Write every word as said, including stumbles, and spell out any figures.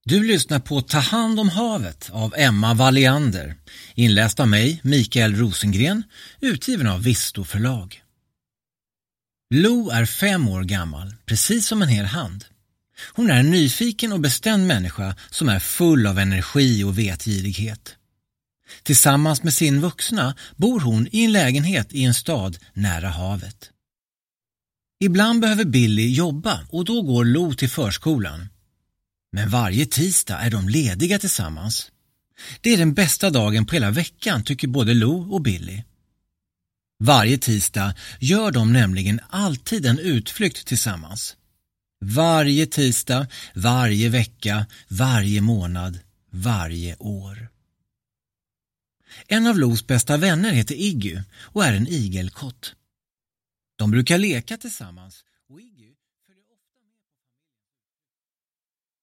Du lyssnar på Ta hand om havet av Emma Walliander, inläst av mig, Mikael Rosengren, utgiven av Visto förlag. Lo är fem år gammal, precis som en hel hand. Hon är en nyfiken och bestämd människa som är full av energi och vetgirighet. Tillsammans med sin vuxna bor hon i en lägenhet i en stad nära havet. Ibland behöver Billy jobba och då går Lo till förskolan. Men varje tisdag är de lediga tillsammans. Det är den bästa dagen på hela veckan, tycker både Lo och Billy. Varje tisdag gör de nämligen alltid en utflykt tillsammans. Varje tisdag, varje vecka, varje månad, varje år. En av Los bästa vänner heter Iggy och är en igelkott. De brukar leka tillsammans och Iggy